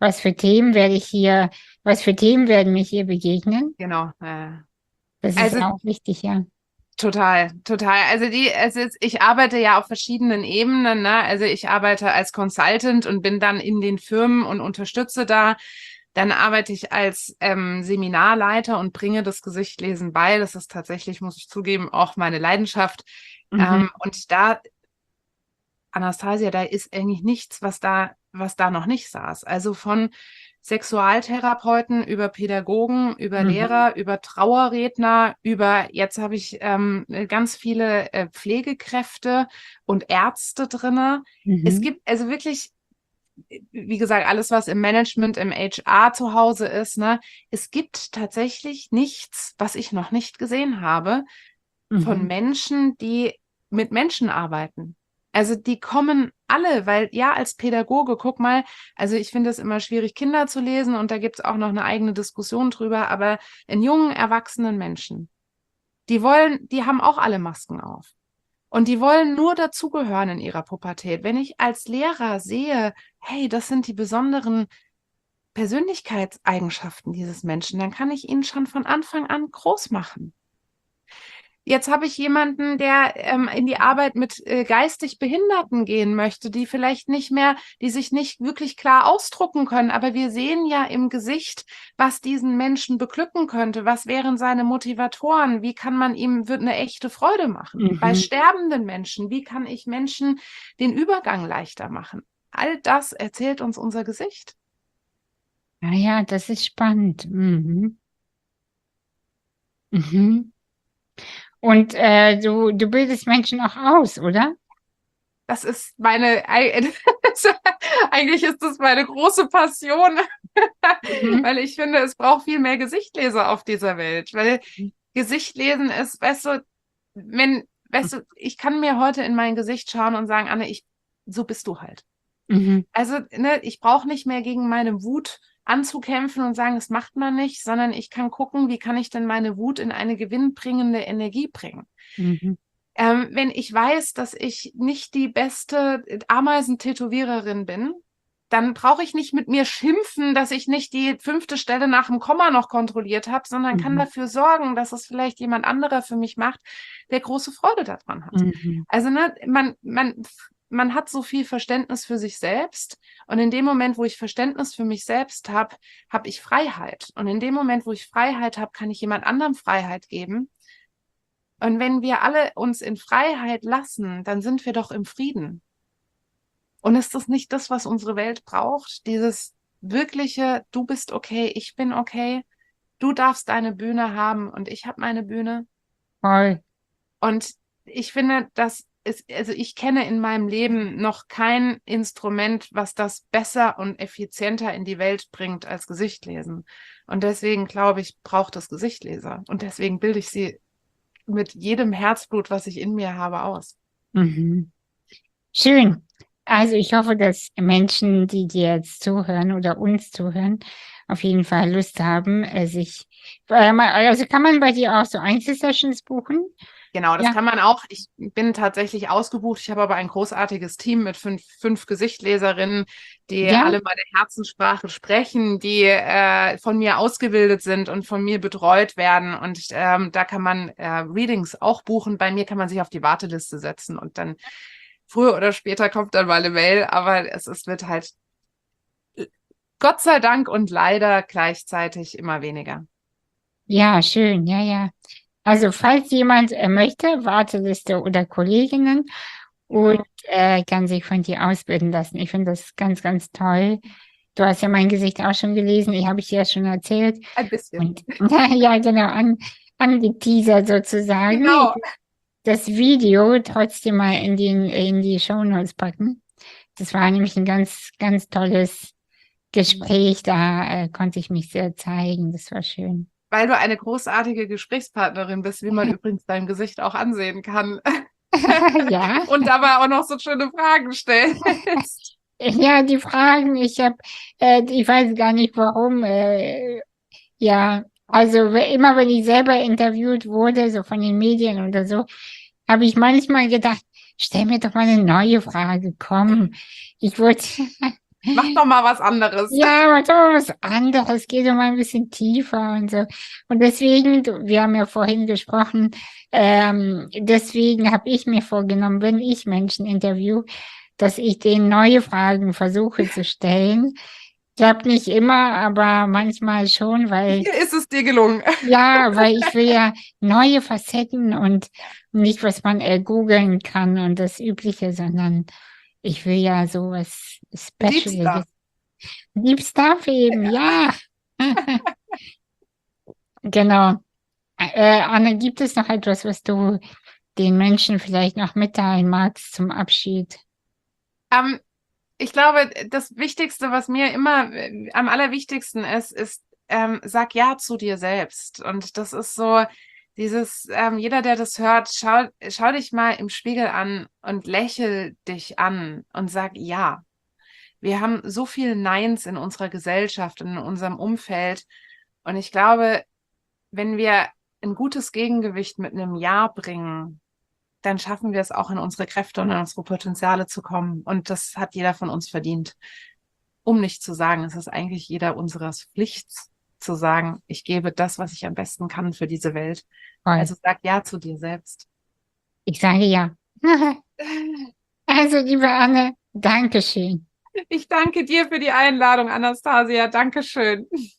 Was für Themen werden mir hier begegnen? Genau. Das ist Also auch wichtig, ja. total, total. Ich arbeite ja auf verschiedenen Ebenen, ne? Also ich arbeite als Consultant und bin dann in den Firmen und unterstütze da. Dann arbeite ich als Seminarleiter und bringe das Gesichtlesen bei. Das ist tatsächlich, muss ich zugeben, auch meine Leidenschaft. Mhm. Und da, Anastasia, da ist eigentlich nichts, was da noch nicht saß. Also von Sexualtherapeuten über Pädagogen, über Mhm. Lehrer, über Trauerredner, jetzt habe ich ganz viele Pflegekräfte und Ärzte drinne. Es Mhm. gibt also wirklich, wie gesagt, alles, was im Management, im HR zu Hause ist, ne? Es gibt tatsächlich nichts, was ich noch nicht gesehen habe von Mhm. Menschen, die mit Menschen arbeiten. Also die kommen alle, weil ja, als Pädagoge, guck mal, also ich finde es immer schwierig, Kinder zu lesen und da gibt es auch noch eine eigene Diskussion drüber, aber in jungen, erwachsenen Menschen, die haben auch alle Masken auf. Und die wollen nur dazugehören in ihrer Pubertät. Wenn ich als Lehrer sehe, hey, das sind die besonderen Persönlichkeitseigenschaften dieses Menschen, dann kann ich ihn schon von Anfang an groß machen. Jetzt habe ich jemanden, der in die Arbeit mit geistig Behinderten gehen möchte, die vielleicht nicht mehr, die sich nicht wirklich klar ausdrucken können. Aber wir sehen ja im Gesicht, was diesen Menschen beglücken könnte. Was wären seine Motivatoren? Wie kann man ihm eine echte Freude machen? Bei Mhm. sterbenden Menschen, wie kann ich Menschen den Übergang leichter machen? All das erzählt uns unser Gesicht. Ah ja, das ist spannend. Mhm. Mhm. Und du bildest Menschen auch aus, oder? Das ist eigentlich ist das meine große Passion, Mhm. weil ich finde, es braucht viel mehr Gesichtleser auf dieser Welt, weil Gesichtlesen ist, weißt du, ich kann mir heute in mein Gesicht schauen und sagen, Anne, so bist du halt. Mhm. Also, ne, ich brauche nicht mehr gegen meine Wut anzukämpfen und sagen, das macht man nicht, sondern ich kann gucken, wie kann ich denn meine Wut in eine gewinnbringende Energie bringen. Mhm. Wenn ich weiß, dass ich nicht die beste Ameisentätowiererin bin, dann brauche ich nicht mit mir schimpfen, dass ich nicht die 5. Stelle nach dem Komma noch kontrolliert habe, sondern kann Mhm. dafür sorgen, dass es vielleicht jemand anderer für mich macht, der große Freude daran hat. Mhm. Also, ne, man hat so viel Verständnis für sich selbst. Und in dem Moment, wo ich Verständnis für mich selbst habe, habe ich Freiheit. Und in dem Moment, wo ich Freiheit habe, kann ich jemand anderem Freiheit geben. Und wenn wir alle uns in Freiheit lassen, dann sind wir doch im Frieden. Und ist das nicht das, was unsere Welt braucht? Dieses wirkliche, du bist okay, ich bin okay, du darfst deine Bühne haben und ich habe meine Bühne. Voll. Und ich finde, also ich kenne in meinem Leben noch kein Instrument, was das besser und effizienter in die Welt bringt als Gesichtlesen. Und deswegen glaube ich, braucht es Gesichtleser. Und deswegen bilde ich sie mit jedem Herzblut, was ich in mir habe, aus. Mhm. Schön. Also ich hoffe, dass Menschen, die dir jetzt zuhören oder uns zuhören, auf jeden Fall Lust haben, also kann man bei dir auch so Einzelsessions buchen? Genau, das Ja, kann man auch. Ich bin tatsächlich ausgebucht. Ich habe aber ein großartiges Team mit fünf Gesichtleserinnen, die ja, alle meine Herzenssprache sprechen, die von mir ausgebildet sind und von mir betreut werden. Und da kann man Readings auch buchen. Bei mir kann man sich auf die Warteliste setzen und dann früher oder später kommt dann mal eine Mail. Aber wird halt Gott sei Dank und leider gleichzeitig immer weniger. ja, schön, ja, ja. Also falls jemand möchte, Warteliste oder Kolleginnen und Genau. kann sich von dir ausbilden lassen. Ich finde das ganz, ganz toll. Du hast ja mein Gesicht auch schon gelesen, ich habe ich dir ja schon erzählt. Ein bisschen. Und ja, genau, angeteasert sozusagen. Ich Genau. will das Video trotzdem mal in die Shownotes packen. Das war nämlich ein ganz, ganz tolles Gespräch. Da konnte ich mich sehr zeigen. Das war schön. Weil du eine großartige Gesprächspartnerin bist, wie man übrigens deinem Gesicht auch ansehen kann. Ja, und dabei auch noch so schöne Fragen stellst. ja, die Fragen, ich weiß gar nicht warum, ja, also immer wenn ich selber interviewt wurde, so von den Medien oder so, habe ich manchmal gedacht, stell mir doch mal eine neue Frage, komm. Ich wollte, Mach doch mal was anderes. ja, aber doch was anderes, geh doch mal ein bisschen tiefer und so. Und deswegen, wir haben ja vorhin gesprochen, deswegen habe ich mir vorgenommen, wenn ich Menschen interview, dass ich denen neue Fragen versuche zu stellen. Klappt nicht immer, aber manchmal schon, weil Hier ist es dir gelungen. ja, weil ich will ja neue Facetten und nicht, was man googeln kann und das Übliche, sondern ich will ja sowas Deep Special. Stuff. Deep Stuff eben, ja. Genau. Anne, gibt es noch etwas, was du den Menschen vielleicht noch mitteilen magst zum Abschied? Ähm, Ich glaube, das Wichtigste, was mir immer am allerwichtigsten ist, sag ja zu dir selbst. Und das ist so dieses, jeder, der das hört, schau dich mal im Spiegel an und lächel dich an und sag ja. Wir haben so viel Neins in unserer Gesellschaft, in unserem Umfeld. Und ich glaube, wenn wir ein gutes Gegengewicht mit einem Ja bringen, dann schaffen wir es auch in unsere Kräfte und in unsere Potenziale zu kommen. Und das hat jeder von uns verdient. Um nicht zu sagen, es ist eigentlich jeder unseres Pflicht zu sagen, ich gebe das, was ich am besten kann für diese Welt. Toll. Also sag ja zu dir selbst. Ich sage ja. Also, liebe Anne, Dankeschön. Ich danke dir für die Einladung, Anastasia. Dankeschön.